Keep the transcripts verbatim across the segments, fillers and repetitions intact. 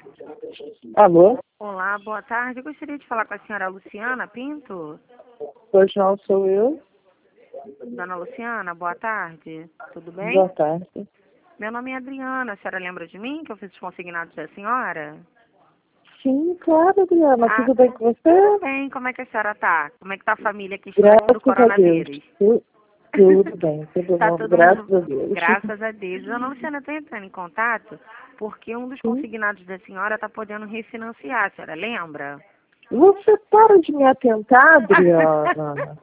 Alô? Olá, boa tarde. Eu gostaria de falar com a senhora Luciana Pinto. Pois não, sou eu. Dona Luciana, boa tarde. Tudo bem? Boa tarde. Meu nome é Adriana. A senhora lembra de mim, que eu fiz os consignados da senhora? Sim, claro, Adriana. Ah, Tudo bem com você? tudo bem. Como é que a senhora tá? Como é que tá a família aqui do Graças a Deus. coronavírus? Tu- Tudo bem, tudo Tá bom. todo Graças mundo, a Deus. graças a Deus. Dona Luciana, eu tô entrando em contato porque um dos Sim. consignados da senhora tá podendo refinanciar. A senhora lembra? Você para de me atentar, Adriana?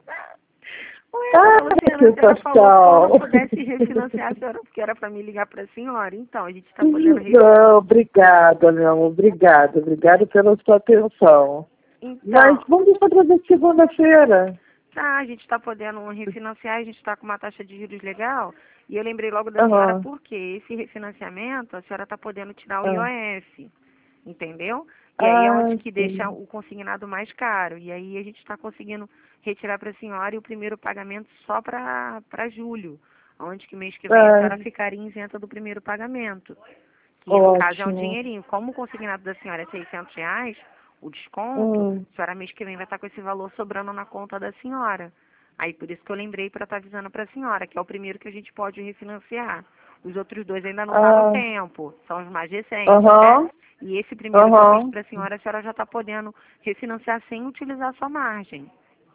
Ué, Ah, dona Luciana, a senhora falou situação. como pudesse refinanciar a senhora, porque era para me ligar para a senhora. Então, a gente está podendo Não, obrigada, meu. Obrigada. Obrigada pela sua atenção. Mas Então, vamos deixar para ver segunda-feira. tá, a gente está podendo refinanciar, a gente está com uma taxa de juros legal. E eu lembrei logo da senhora Aham. porque esse refinanciamento, a senhora está podendo tirar o Ah, I O F, entendeu? E aí é ah, onde que deixa sim. o consignado mais caro. E aí a gente está conseguindo retirar para a senhora e o primeiro pagamento só para para julho. Onde que mês que vem a Ah, senhora ficaria isenta do primeiro pagamento. Que no caso é um ótimo. dinheirinho. Como o consignado da senhora é seiscentos reais, o desconto, Hum. a senhora mês que vem vai estar com esse valor sobrando na conta da senhora. Aí por isso que eu lembrei para estar avisando para a senhora, que é o primeiro que a gente pode refinanciar. Os outros dois ainda não está no Ah, tempo, são os mais recentes, né? aham, E esse primeiro que eu fiz aham, para a senhora, a senhora já está podendo refinanciar sem utilizar sua margem,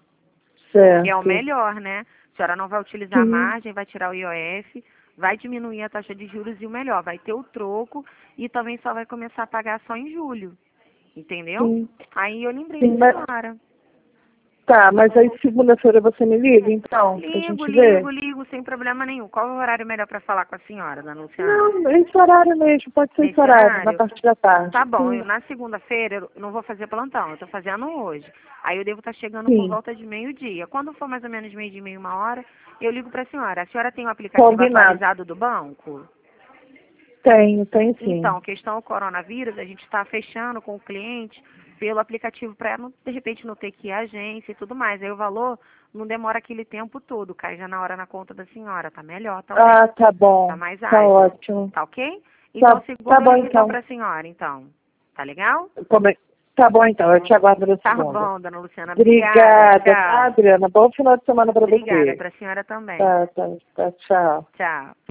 que é o certo. melhor, né? A senhora não vai utilizar a Sim, margem, vai tirar o I O F, vai diminuir a taxa de juros e o melhor, vai ter o troco e também só vai começar a pagar só em julho, entendeu? sim, Aí eu lembrei sim, da mas senhora. tá, mas aí segunda-feira você me liga, então, pra Ligo, gente ver? ligo, ligo, sem problema nenhum. Qual é o horário melhor para falar com a senhora, dona Luciana? Não, esse horário mesmo, pode ser esse Nesse horário, na horário? parte da tarde. Tá bom, eu, Sim, na segunda-feira eu não vou fazer plantão, eu tô fazendo hoje. Aí eu devo estar chegando por sim, volta de meio-dia. Quando for mais ou menos meio-dia e meia, uma hora, eu ligo para a senhora. A senhora tem o aplicativo combinado. atualizado do banco? Tenho, tenho sim. Então, questão do coronavírus, a gente está fechando com o cliente pelo aplicativo para, de repente, não ter que ir à agência e tudo mais. Aí o valor não demora aquele tempo todo, cai já na hora na conta da senhora. Tá melhor também, Ah, tá tá bom, mais tá ágil. ótimo. Tá ok? Então, Tá, tá segunda eu bom ligo então então. para a senhora, então. Tá legal? Come- Tá bom então, eu te aguardo na Tá segunda. bom, dona Luciana. Obrigada. Obrigada, tá, Tchau. Adriana? Bom final de semana para Obrigada você. para a senhora também. Tá, tá, tá, tchau. Tchau.